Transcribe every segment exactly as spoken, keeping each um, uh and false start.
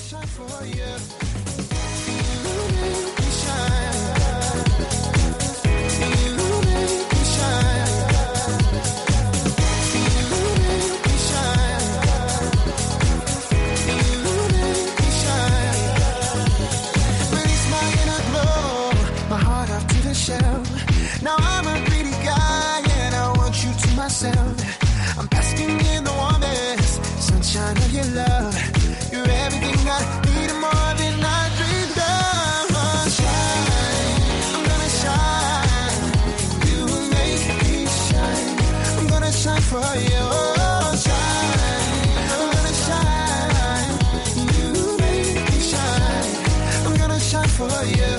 shine for you. You make me shine. You make me shine. You make me shine. You make me shine. Release my inner glow, my heart up to the shelf. Now I'm a greedy guy and I want you to myself. I'm basking in the warmest sunshine of your love. You're everything I need and more than I dreamed of. Shine, I'm gonna shine. You make me shine. I'm gonna shine for you. Shine, I'm gonna shine. You make me shine. I'm gonna shine for you.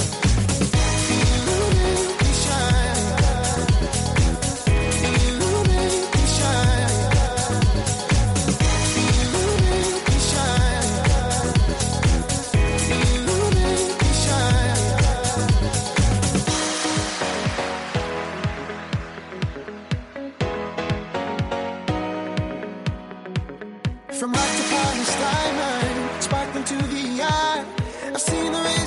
From rock to Palestine, sparkling to the eye. I've seen the rain.